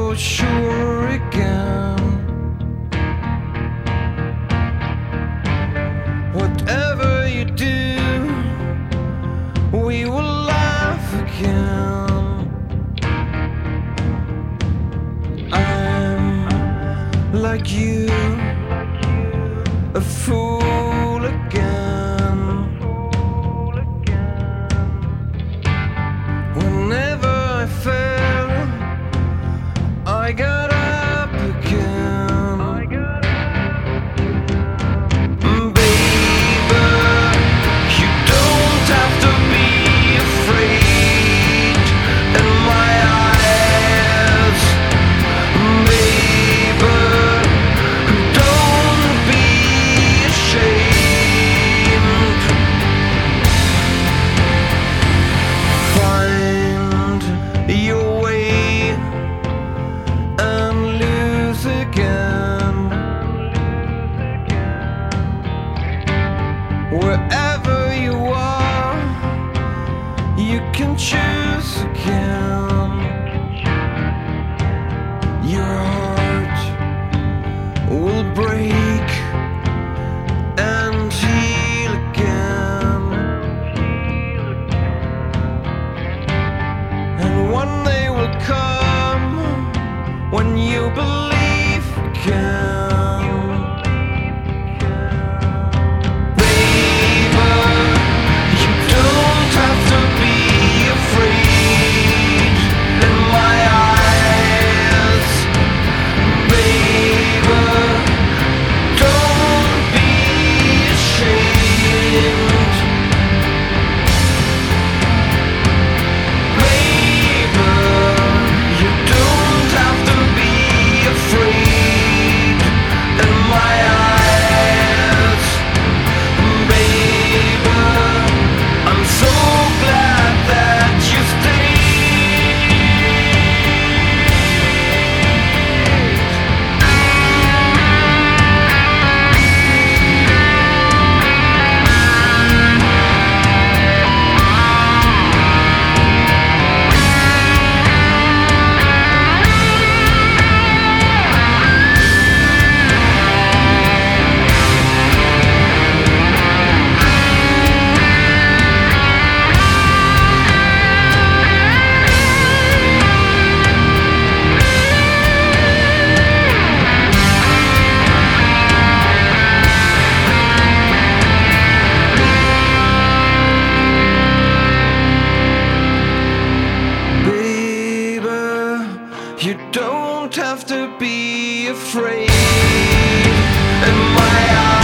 so sure again. Whatever you do, we will laugh again. I'm like you, a fool again. Whenever I fell, I got up again. Baby, you don't have to be afraid in my eyes. Baby, don't be ashamed. Find your way and lose again. Wherever you are, you can choose again. Your heart will break and heal again. And one day will come when you believe again. Baby, you don't have to be afraid in my eyes. Baby, don't be ashamed. Baby, you don't have to be afraid in my eyes. Baby, I'm so glad that you stayed. Baby, you don't have to be afraid in my eyes.